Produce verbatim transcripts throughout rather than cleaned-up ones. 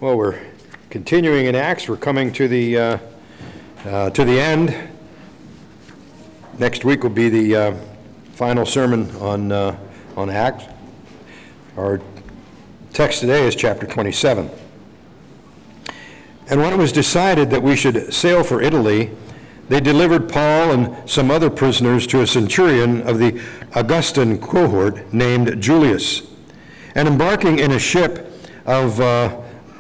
Well, we're continuing in Acts. We're coming to the uh, uh, to the end. Next week will be the uh, final sermon on uh, on Acts. Our text today is chapter twenty-seven. And when it was decided that we should sail for Italy, they delivered Paul and some other prisoners to a centurion of the Augustan cohort named Julius. And embarking in a ship of uh,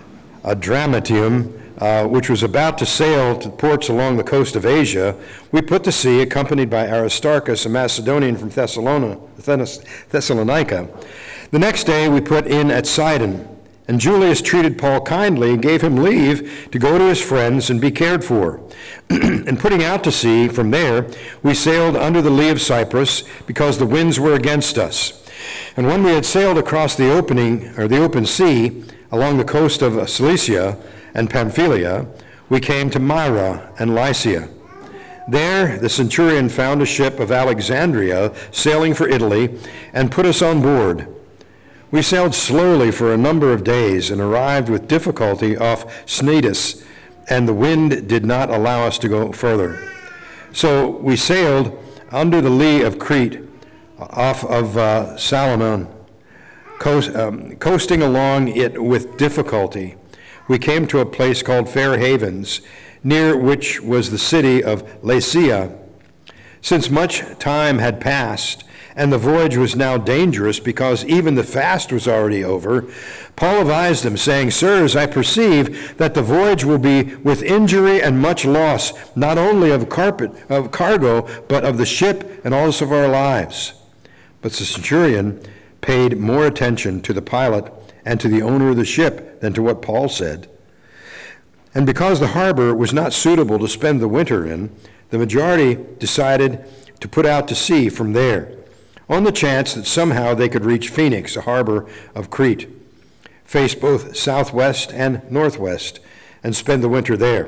Adramyttium, uh, which was about to sail to ports along the coast of Asia, we put to sea, accompanied by Aristarchus, a Macedonian from Thessalona, Thessalonica. The next day we put in at Sidon, and Julius treated Paul kindly and gave him leave to go to his friends and be cared for. And putting out to sea from there, we sailed under the lee of Cyprus because the winds were against us. And when we had sailed across the opening or the open sea along the coast of Cilicia and Pamphylia, we came to Myra and Lycia. There the centurion found a ship of Alexandria sailing for Italy and put us on board. We sailed slowly for a number of days and arrived with difficulty off Cnidus, and the wind did not allow us to go further. So we sailed under the lee of Crete, off of uh, Salmon, coast, um, coasting along it with difficulty. We came to a place called Fair Havens, near which was the city of Lasea. Since much time had passed, and the voyage was now dangerous because even the fast was already over, Paul advised them, saying, "Sirs, I perceive that the voyage will be with injury and much loss, not only of carpet, of cargo, but of the ship and also of our lives." But the centurion paid more attention to the pilot and to the owner of the ship than to what Paul said. And because the harbor was not suitable to spend the winter in, the majority decided to put out to sea from there, on the chance that somehow they could reach Phoenix, a harbor of Crete, face both southwest and northwest, and spend the winter there.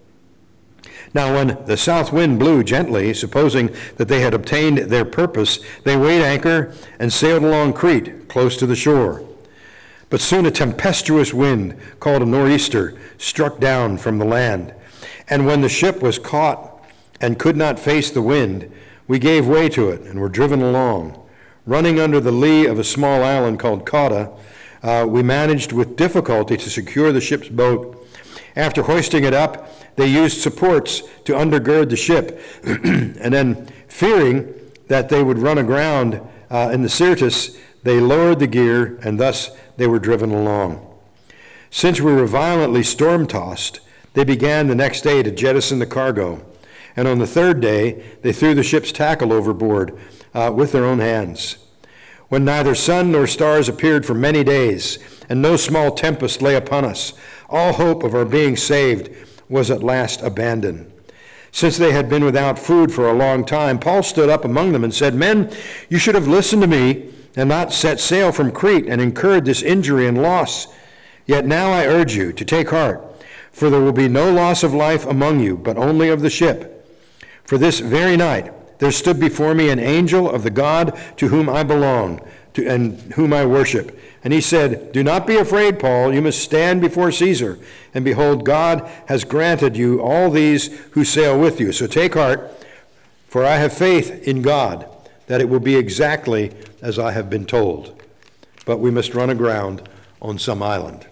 Now when the south wind blew gently, supposing that they had obtained their purpose, they weighed anchor and sailed along Crete, close to the shore. But soon a tempestuous wind, called a nor'easter, struck down from the land. And when the ship was caught and could not face the wind, we gave way to it and were driven along. Running under the lee of a small island called Cauda, uh, we managed with difficulty to secure the ship's boat. After hoisting it up, they used supports to undergird the ship, and then, fearing that they would run aground uh, in the Syrtis, they lowered the gear, and thus they were driven along. Since we were violently storm-tossed, they began the next day to jettison the cargo, and on the third day they threw the ship's tackle overboard uh, with their own hands. When neither sun nor stars appeared for many days, and no small tempest lay upon us, all hope of our being saved was at last abandoned. Since they had been without food for a long time, Paul stood up among them and said, "Men, you should have listened to me and not set sail from Crete and incurred this injury and loss. Yet now I urge you to take heart, for there will be no loss of life among you, but only of the ship. For this very night there stood before me an angel of the God to whom I belong to, and whom I worship. And he said, 'Do not be afraid, Paul. You must stand before Caesar. And behold, God has granted you all these who sail with you. So take heart, for I have faith in God that it will be exactly as I have been told. But we must run aground on some island.'"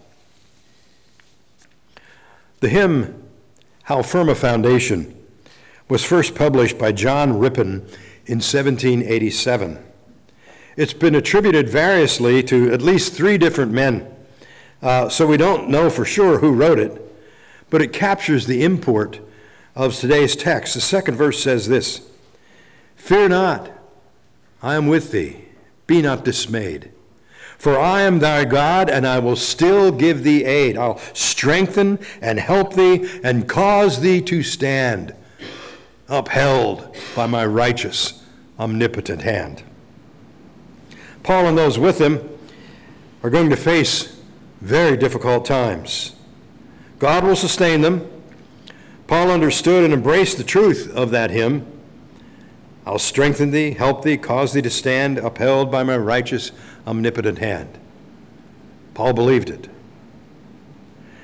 The hymn, "How Firm a Foundation," was first published by John Rippon in seventeen eighty-seven. It's been attributed variously to at least three different men, uh, so we don't know for sure who wrote it, but it captures the import of today's text. The second verse says this: "Fear not, I am with thee, be not dismayed. For I am thy God, and I will still give thee aid. I'll strengthen and help thee, and cause thee to stand, upheld by my righteous, omnipotent hand." Paul and those with him are going to face very difficult times. God will sustain them. Paul understood and embraced the truth of that hymn. "I'll strengthen thee, help thee, cause thee to stand, upheld by my righteous, omnipotent hand." Paul believed it.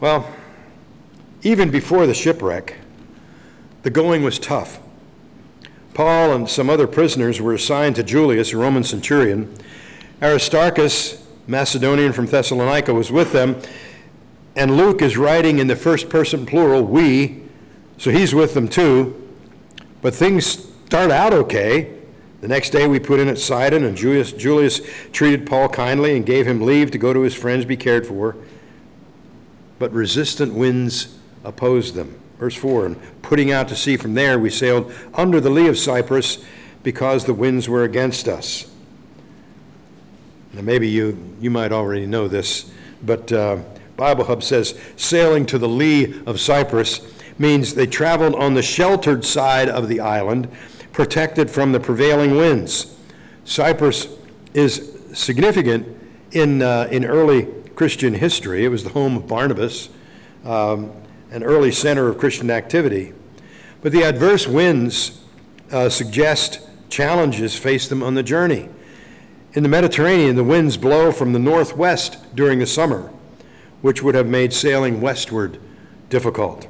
Well, even before the shipwreck, the going was tough. Paul and some other prisoners were assigned to Julius, a Roman centurion. Aristarchus, Macedonian from Thessalonica, was with them, and Luke is writing in the first person plural, we, so he's with them too. But things start out okay. The next day we put in at Sidon, and Julius, Julius treated Paul kindly and gave him leave to go to his friends, be cared for. But resistant winds opposed them. Verse four, and putting out to sea from there, we sailed under the lee of Cyprus because the winds were against us. Now maybe you, you might already know this, but uh, Bible Hub says sailing to the lee of Cyprus means they traveled on the sheltered side of the island, protected from the prevailing winds. Cyprus is significant in, uh, in early Christian history. It was the home of Barnabas, um, an early center of Christian activity. But the adverse winds uh, suggest challenges face them on the journey. In the Mediterranean, the winds blow from the northwest during the summer, which would have made sailing westward difficult.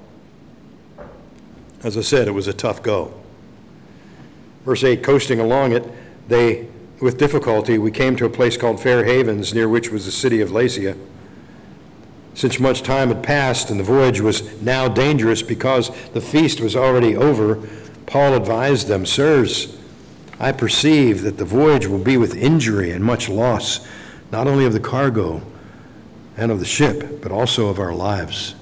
As I said, it was a tough go. Verse eight, coasting along it, they, with difficulty, we came to a place called Fair Havens, near which was the city of Lasea. Since much time had passed and the voyage was now dangerous because the feast was already over, Paul advised them, sirs, I perceive that the voyage will be with injury and much loss, not only of the cargo and of the ship, but also of our lives.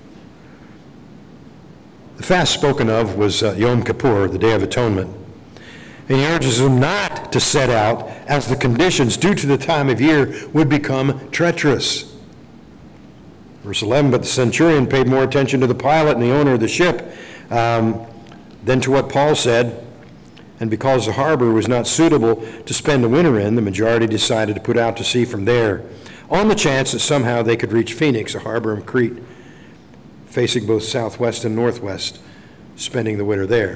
The fast spoken of was uh, Yom Kippur, the Day of Atonement. And he urges them not to set out as the conditions due to the time of year would become treacherous. Verse eleven, but the centurion paid more attention to the pilot and the owner of the ship um, than to what Paul said. And because the harbor was not suitable to spend the winter in, the majority decided to put out to sea from there, on the chance that somehow they could reach Phoenix, a harbor in Crete, facing both southwest and northwest, spending the winter there.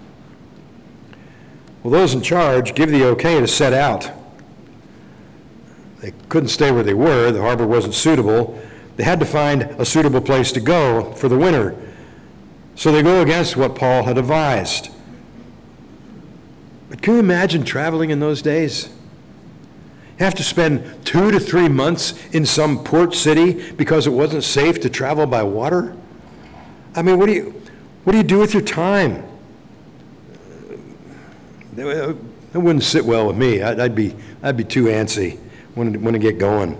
Well, those in charge give the okay to set out. They couldn't stay where they were. The harbor wasn't suitable. They had to find a suitable place to go for the winter. So they go against what Paul had advised. But can you imagine traveling in those days? You have to spend two to three months in some port city because it wasn't safe to travel by water? I mean, what do you, what do you do with your time? It wouldn't sit well with me. I'd, I'd be, I'd be too antsy when, when to get going.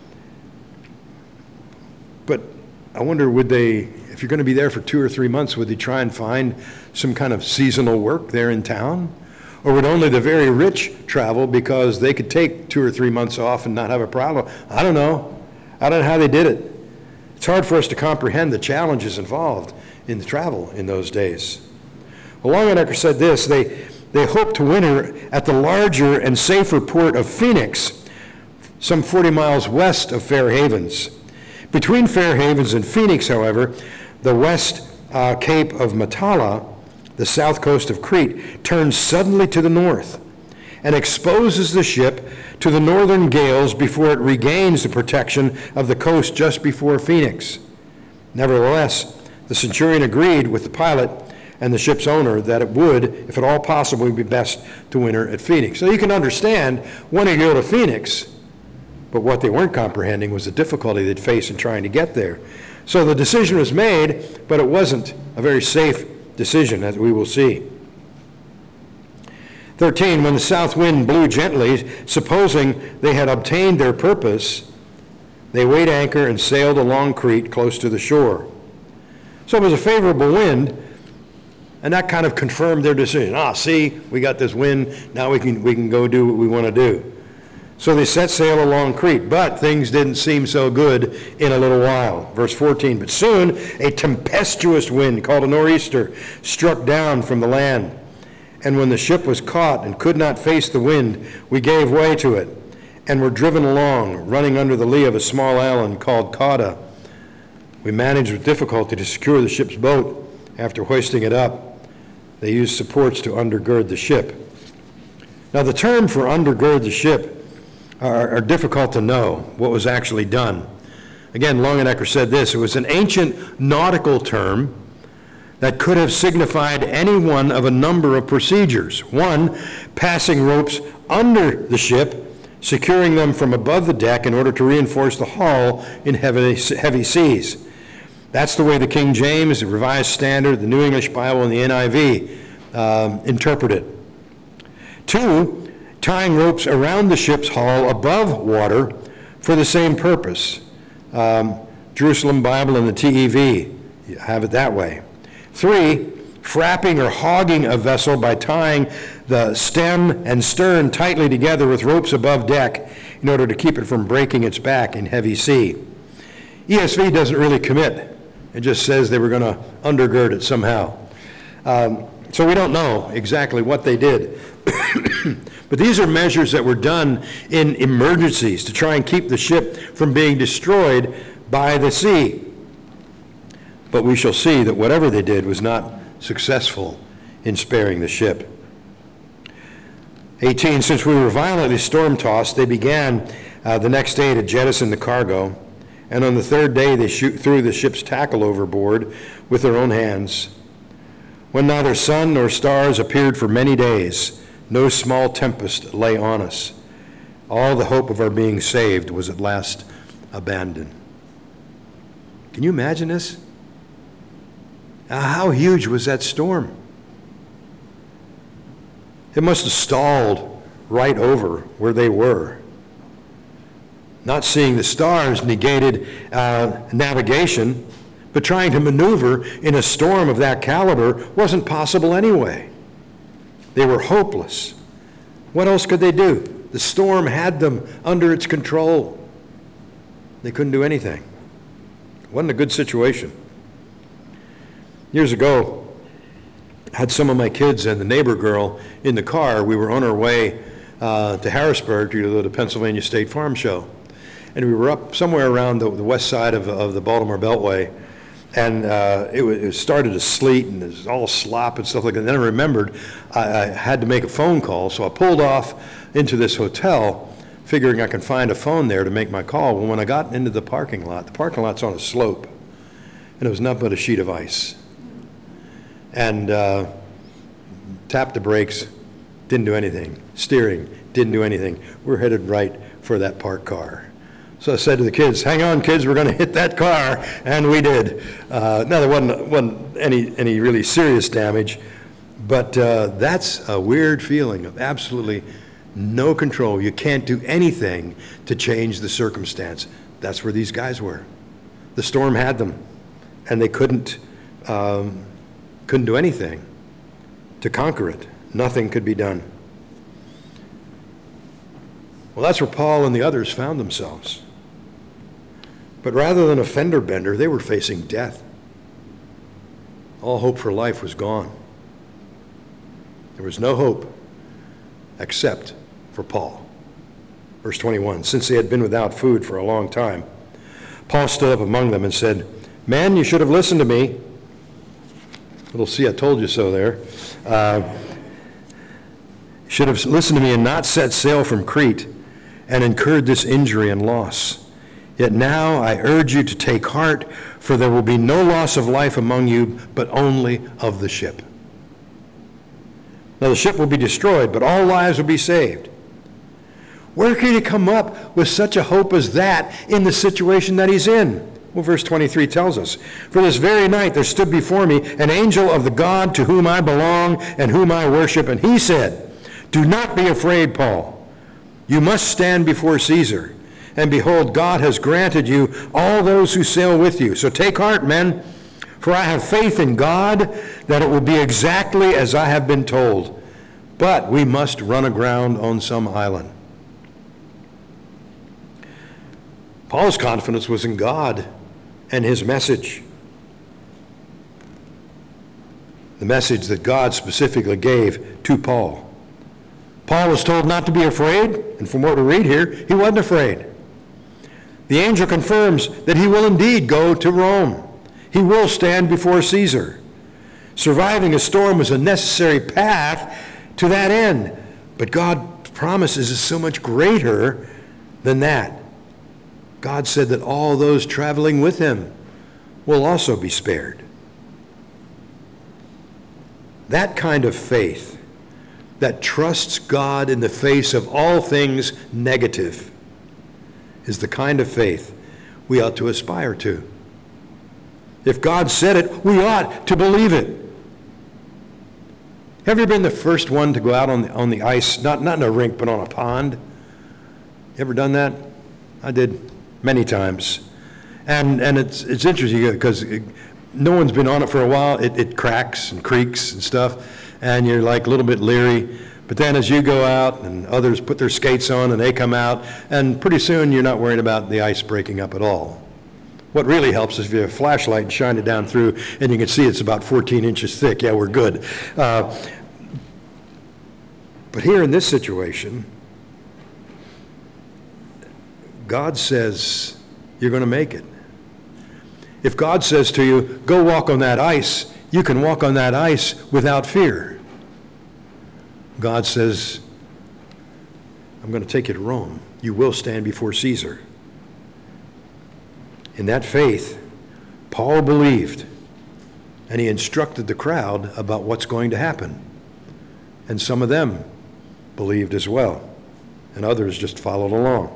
But I wonder, would they, if you're going to be there for two or three months, would they try and find some kind of seasonal work there in town? Or would only the very rich travel because they could take two or three months off and not have a problem? I don't know. I don't know how they did it. It's hard for us to comprehend the challenges involved in the travel in those days. Well, Longenecker said this, they, they hoped to winter at the larger and safer port of Phoenix, some forty miles west of Fair Havens. Between Fair Havens and Phoenix, however, the west uh, cape of Matala, the south coast of Crete, turns suddenly to the north and exposes the ship to the northern gales before it regains the protection of the coast just before Phoenix. Nevertheless, the centurion agreed with the pilot and the ship's owner that it would, if at all possible, be best to winter at Phoenix. So you can understand wanting to go to Phoenix, but what they weren't comprehending was the difficulty they'd face in trying to get there. So the decision was made, but it wasn't a very safe decision, as we will see. thirteen, when the south wind blew gently, supposing they had obtained their purpose, they weighed anchor and sailed along Crete close to the shore. So it was a favorable wind, and that kind of confirmed their decision. Ah, see, we got this wind, now we can, we can go do what we want to do. So they set sail along Crete, but things didn't seem so good in a little while. Verse fourteen, but soon a tempestuous wind called a nor'easter struck down from the land. And when the ship was caught and could not face the wind, we gave way to it and were driven along, running under the lee of a small island called Cauda. We managed with difficulty to secure the ship's boat. After hoisting it up, they used supports to undergird the ship. Now the term for undergird the ship are, are difficult to know what was actually done. Again, Longenecker said this: it was an ancient nautical term that could have signified any one of a number of procedures. One, passing ropes under the ship, securing them from above the deck in order to reinforce the hull in heavy, heavy seas. That's the way the King James, the Revised Standard, the New English Bible, and the N I V um, interpret it. Two, tying ropes around the ship's hull above water for the same purpose. Um, Jerusalem Bible and the T E V you have it that way. Three, frapping or hogging a vessel by tying the stem and stern tightly together with ropes above deck in order to keep it from breaking its back in heavy sea. E S V doesn't really commit. It just says they were going to undergird it somehow. Um, so we don't know exactly what they did. But these are measures that were done in emergencies to try and keep the ship from being destroyed by the sea. But we shall see that whatever they did was not successful in sparing the ship. eighteen, since we were violently storm-tossed, they began uh, the next day to jettison the cargo, and on the third day they shoot, threw the ship's tackle overboard with their own hands. When neither sun nor stars appeared for many days, no small tempest lay on us. All the hope of our being saved was at last abandoned. Can you imagine this? Uh, how huge was that storm? It must have stalled right over where they were. Not seeing the stars negated uh, navigation, but trying to maneuver in a storm of that caliber wasn't possible anyway. They were hopeless. What else could they do? The storm had them under its control. They couldn't do anything. It wasn't a good situation. Years ago, I had some of my kids and the neighbor girl in the car. We were on our way uh, to Harrisburg to go to the Pennsylvania State Farm Show. And we were up somewhere around the, the west side of, of the Baltimore Beltway. And uh, it, was, it started to sleet, and it was all slop and stuff like that. And then I remembered I, I had to make a phone call, so I pulled off into this hotel, figuring I could find a phone there to make my call. Well, when I got into the parking lot, the parking lot's on a slope, and it was nothing but a sheet of ice. And uh, tapped the brakes, didn't do anything. Steering, didn't do anything. We're headed right for that parked car. So I said to the kids, hang on, kids, we're going to hit that car, and we did. Uh, now, there wasn't, wasn't any, any really serious damage, but uh, that's a weird feeling of absolutely no control. You can't do anything to change the circumstance. That's where these guys were. The storm had them, and they couldn't, um, couldn't do anything to conquer it. Nothing could be done. Well, that's where Paul and the others found themselves. But rather than a fender bender, they were facing death. All hope for life was gone. There was no hope except for Paul. Verse twenty-one, since they had been without food for a long time, Paul stood up among them and said, men, you should have listened to me. Little see, I told you so there. Uh, should have listened to me and not set sail from Crete and incurred this injury and loss. Yet now I urge you to take heart, for there will be no loss of life among you, but only of the ship. Now the ship will be destroyed, but all lives will be saved. Where can he come up with such a hope as that in the situation that he's in? Well, verse twenty-three tells us, for this very night there stood before me an angel of the God to whom I belong and whom I worship, and he said, do not be afraid, Paul. You must stand before Caesar. And behold, God has granted you all those who sail with you. So take heart, men, for I have faith in God that it will be exactly as I have been told. But we must run aground on some island. Paul's confidence was in God and his message. The message that God specifically gave to Paul. Paul was told not to be afraid, and from what we read here, he wasn't afraid. The angel confirms that he will indeed go to Rome. He will stand before Caesar. Surviving a storm was a necessary path to that end, but God's promises is so much greater than that. God said that all those traveling with him will also be spared. That kind of faith that trusts God in the face of all things negative is the kind of faith we ought to aspire to. If God said it, we ought to believe it. Have you ever been the first one to go out on the, on the ice, not, not in a rink, but on a pond? You ever done that? I did many times. And and it's it's interesting because it, no one's been on it for a while. It, it cracks and creaks and stuff, and you're like a little bit leery. But then as you go out and others put their skates on and they come out, and pretty soon you're not worrying about the ice breaking up at all. What really helps is if you have a flashlight and shine it down through and you can see it's about fourteen inches thick. Yeah, we're good. Uh, but here in this situation, God says you're going to make it. If God says to you, go walk on that ice, you can walk on that ice without fear. God says, I'm going to take you to Rome. You will stand before Caesar. In that faith, Paul believed, and he instructed the crowd about what's going to happen. And some of them believed as well, and others just followed along.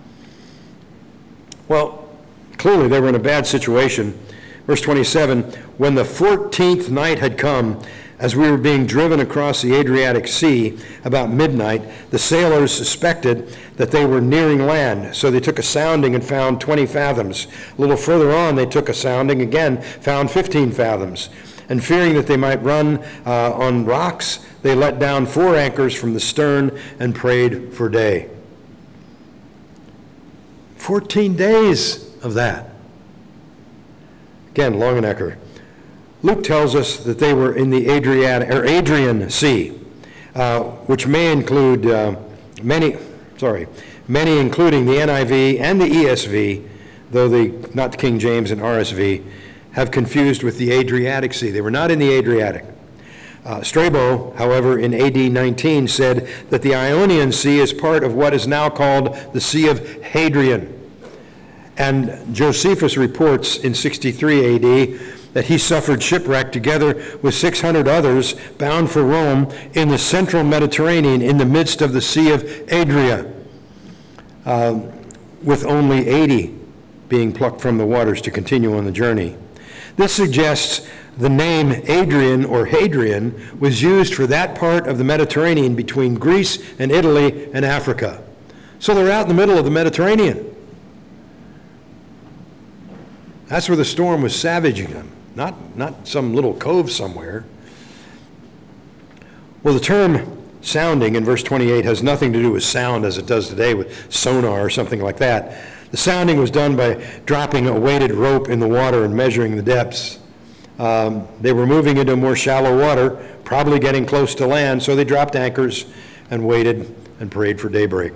Well, clearly they were in a bad situation. Verse twenty-seven, when the fourteenth night had come, as we were being driven across the Adriatic Sea about midnight, the sailors suspected that they were nearing land. So they took a sounding and found twenty fathoms. A little further on, they took a sounding, again, found fifteen fathoms. And fearing that they might run uh, on rocks, they let down four anchors from the stern and prayed for day. Fourteen days of that. Again, Longenecker. Luke tells us that they were in the Adriatic, or Adrian Sea, uh, which may include uh, many, sorry, many including the N I V and the E S V, though the not the King James and R S V, have confused with the Adriatic Sea. They were not in the Adriatic. Uh, Strabo, however, in A D nineteen said that the Ionian Sea is part of what is now called the Sea of Hadrian. And Josephus reports in sixty-three A D that he suffered shipwreck together with six hundred others bound for Rome in the central Mediterranean in the midst of the Sea of Adria, uh, with only eighty being plucked from the waters to continue on the journey. This suggests the name Adrian or Hadrian was used for that part of the Mediterranean between Greece and Italy and Africa. So they're out in the middle of the Mediterranean. That's where the storm was savaging them, not, not some little cove somewhere. Well, the term sounding in verse twenty-eight has nothing to do with sound as it does today with sonar or something like that. The sounding was done by dropping a weighted rope in the water and measuring the depths. Um, they were moving into more shallow water, probably getting close to land, so they dropped anchors and waited and prayed for daybreak.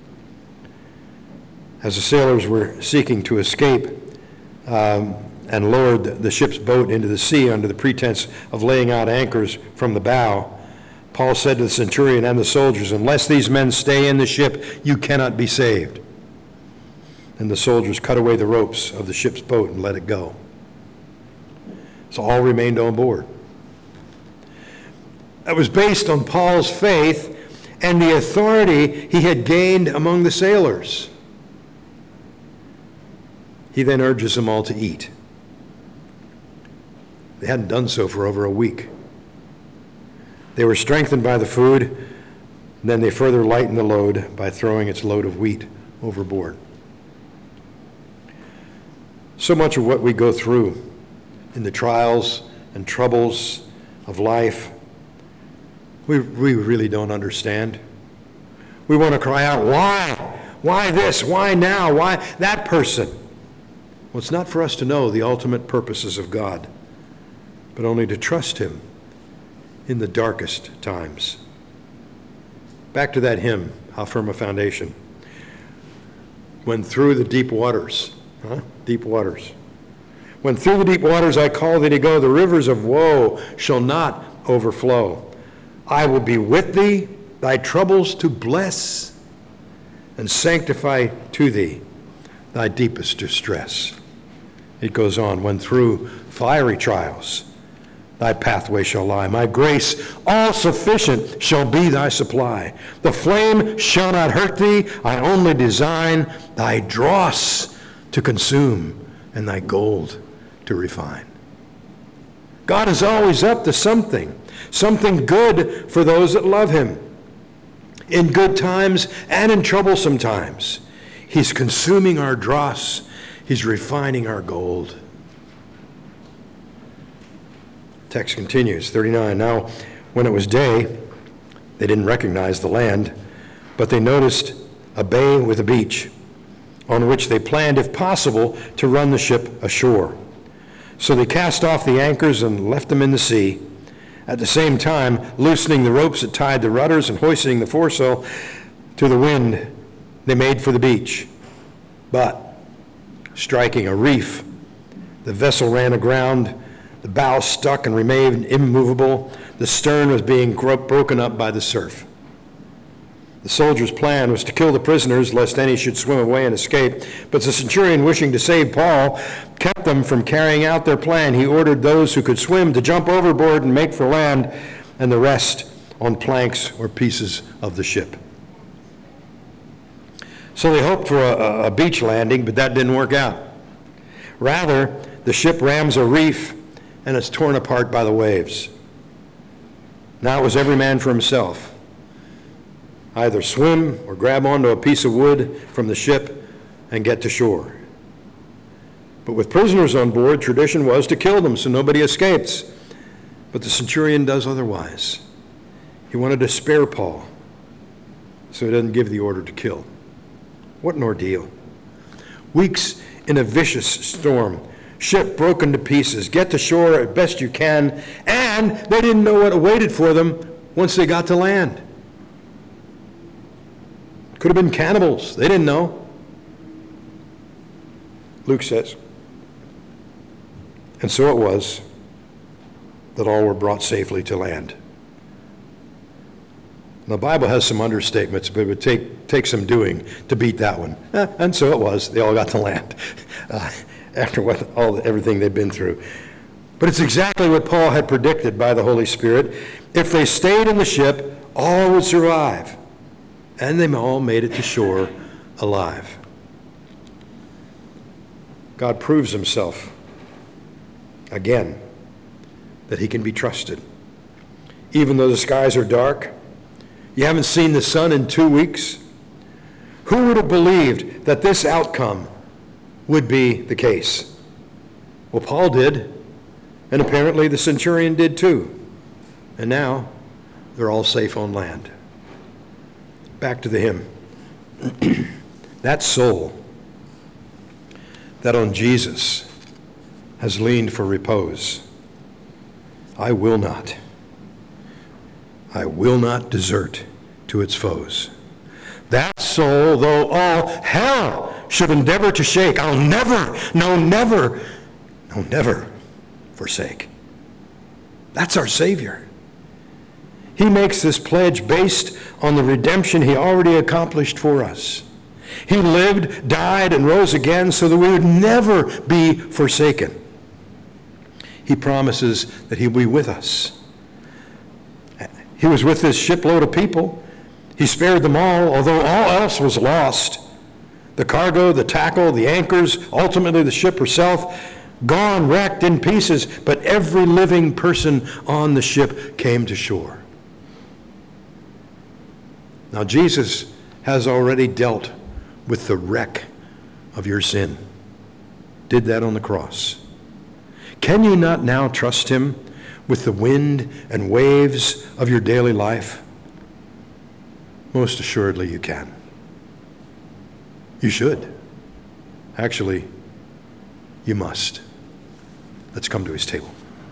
As the sailors were seeking to escape um, and lowered the ship's boat into the sea under the pretense of laying out anchors from the bow, Paul said to the centurion and the soldiers, "Unless these men stay in the ship, you cannot be saved." And the soldiers cut away the ropes of the ship's boat and let it go. So all remained on board. That was based on Paul's faith and the authority he had gained among the sailors. He then urges them all to eat. They hadn't done so for over a week. They were strengthened by the food, and then they further lightened the load by throwing its load of wheat overboard. So much of what we go through in the trials and troubles of life, we, we really don't understand. We want to cry out, why? Why this? Why now? Why that person? Well, it's not for us to know the ultimate purposes of God, but only to trust him in the darkest times. Back to that hymn, How Firm a Foundation. When through the deep waters, huh? Deep waters. When through the deep waters I call thee to go, the rivers of woe shall not overflow. I will be with thee, thy troubles to bless and sanctify to thee thy deepest distress. It goes on, when through fiery trials thy pathway shall lie. My grace, all sufficient, shall be thy supply. The flame shall not hurt thee. I only design thy dross to consume and thy gold to refine. God is always up to something, something good for those that love him. In good times and in troublesome times, he's consuming our dross. He's refining our gold. Text continues, thirty-nine. Now, when it was day, they didn't recognize the land, but they noticed a bay with a beach, on which they planned, if possible, to run the ship ashore. So they cast off the anchors and left them in the sea, at the same time loosening the ropes that tied the rudders and hoisting the foresail to the wind. They made for the beach, but striking a reef, the vessel ran aground. The bow stuck and remained immovable. The stern was being gro- broken up by the surf. The soldiers' plan was to kill the prisoners, lest any should swim away and escape. But the centurion, wishing to save Paul, kept them from carrying out their plan. He ordered those who could swim to jump overboard and make for land, and the rest on planks or pieces of the ship. So they hoped for a, a beach landing, but that didn't work out. Rather, the ship rams a reef and it's torn apart by the waves. Now it was every man for himself. Either swim or grab onto a piece of wood from the ship and get to shore. But with prisoners on board, tradition was to kill them so nobody escapes. But the centurion does otherwise. He wanted to spare Paul, so he doesn't give the order to kill. What an ordeal. Weeks in a vicious storm, ship broken to pieces, get to shore as best you can, and they didn't know what awaited for them once they got to land. Could have been cannibals. They didn't know. Luke says, and so it was that all were brought safely to land. The Bible has some understatements, but it would take, take some doing to beat that one. Eh, and so it was. They all got to land uh, after what all everything they'd been through. But it's exactly what Paul had predicted by the Holy Spirit. If they stayed in the ship, all would survive. And they all made it to shore alive. God proves himself again that he can be trusted. Even though the skies are dark, you haven't seen the sun in two weeks. Who would have believed that this outcome would be the case? Well, Paul did, and apparently the centurion did too. And now they're all safe on land. Back to the hymn. That soul that on Jesus has leaned for repose, I will not. I will not desert to its foes. That soul, though all hell should endeavor to shake, I'll never, no, never, no, never forsake. That's our Savior. He makes this pledge based on the redemption he already accomplished for us. He lived, died, and rose again so that we would never be forsaken. He promises that he'll be with us. He was with this shipload of people. He spared them all, although all else was lost. The cargo, the tackle, the anchors, ultimately the ship herself, gone, wrecked in pieces, but every living person on the ship came to shore. Now Jesus has already dealt with the wreck of your sin. Did that on the cross. Can you not now trust him with the wind and waves of your daily life? Most assuredly you can. You should. Actually, you must. Let's come to his table.